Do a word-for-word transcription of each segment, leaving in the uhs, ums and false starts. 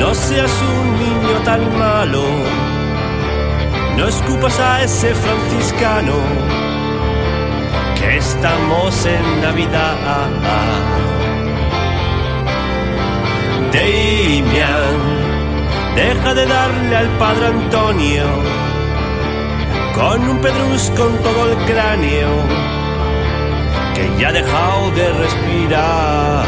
No seas un niño tan malo, no escupas a ese franciscano, que estamos en Navidad. Damian, deja de darle al padre Antonio con un pedrusco en todo el cráneo, que ya ha dejado de respirar.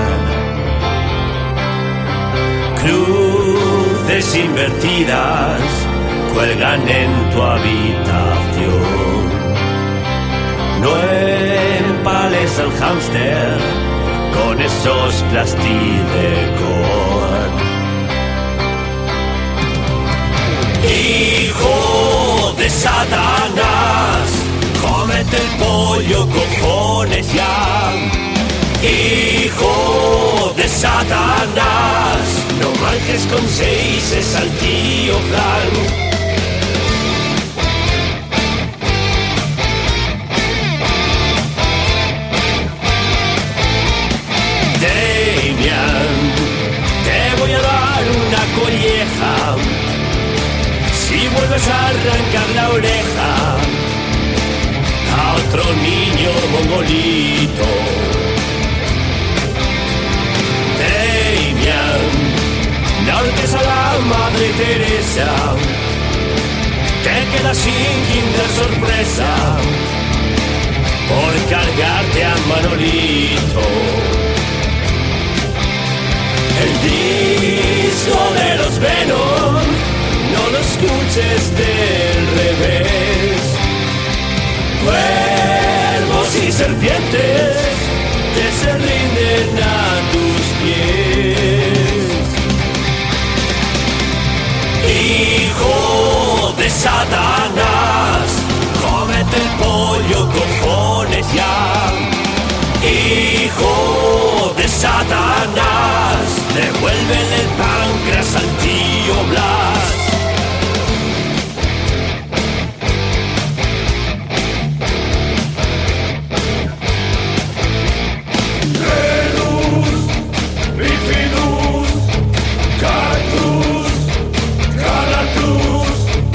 Cruces invertidas cuelgan en tu habitación. No empales al hámster con esos plastidecor. Hijo de Satanás, cómete el pollo, cojones ya. Hijo de Satanás, no marques con seis al tío Frank. Damian, te voy a dar una colleja si vuelves a arrancar la oreja a otro niño mongolito. Damian, no ahorques a la Madre Teresa, te quedas sin Kinder Sorpresa por cargarte a Manolito. El disco de los Venom, no lo escuches del revés. Cuervos y serpientes que se rinden a tus pies. Hijo de Satanás, cómete el pollo, cojones ya. Hijo de Satanás, devuélvele el páncreas al tío Blas. Venus, Bifidus, Cactus, Galactus.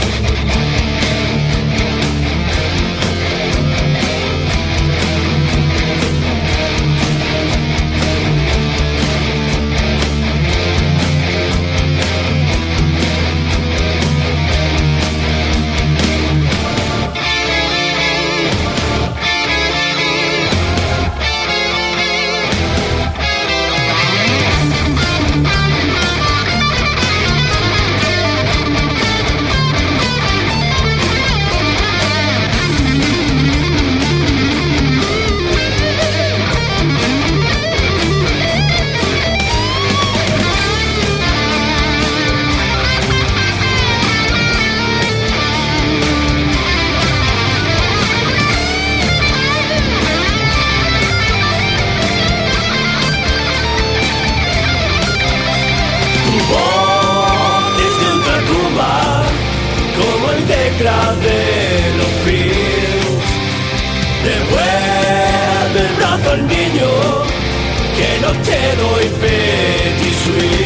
De los Fields, devuelve el brazo al niño, que no te doy petit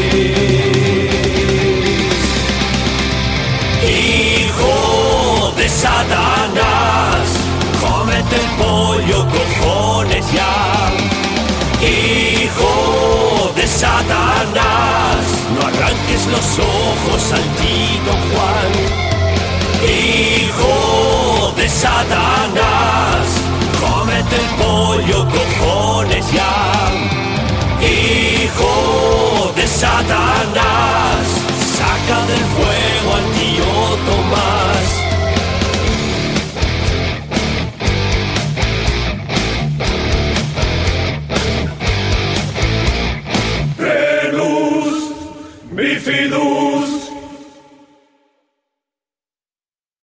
suisse. Hijo de Satanás, cómete el pollo, cojones ya. Hijo de Satanás, no arranques los ojos al Tito Juan. Hijo de Satanás, cómete el pollo,